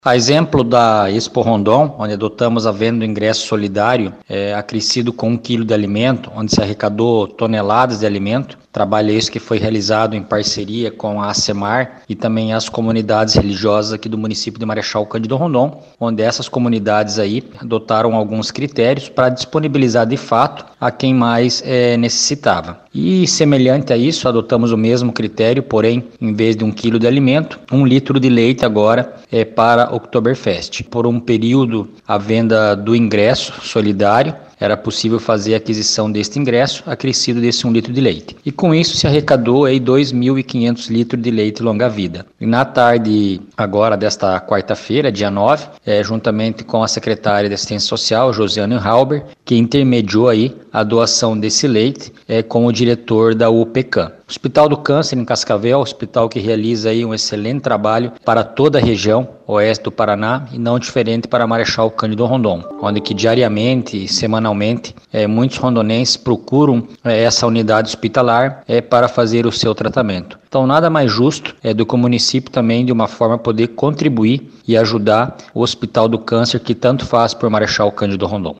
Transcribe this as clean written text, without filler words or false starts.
A exemplo da Expo Rondon, onde adotamos a venda do ingresso solidário, acrescido com 1 quilo de alimento, onde se arrecadou toneladas de alimento. Trabalho esse que foi realizado em parceria com a ACEMAR e também as comunidades religiosas aqui do município de Marechal Cândido Rondon, onde essas comunidades aí adotaram alguns critérios para disponibilizar de fato a quem mais necessitava. E semelhante a isso, adotamos o mesmo critério, porém, em vez de 1 quilo de alimento, 1 litro de leite agora para Oktoberfest. Por um período, a venda do ingresso solidário, era possível fazer a aquisição deste ingresso, acrescido desse 1 litro de leite. E com isso se arrecadou 2.500 litros de leite longa-vida. E na tarde agora desta quarta-feira, dia 9, juntamente com a secretária de Assistência Social, Josiane Halber, que intermediou aí a doação desse leite com o diretor da UPCAM. Hospital do Câncer em Cascavel, hospital que realiza aí um excelente trabalho para toda a região oeste do Paraná e não diferente para Marechal Cândido Rondon, onde que diariamente e semanalmente muitos rondonenses procuram essa unidade hospitalar para fazer o seu tratamento. Então nada mais justo do que o município também de uma forma poder contribuir e ajudar o Hospital do Câncer que tanto faz por Marechal Cândido Rondon.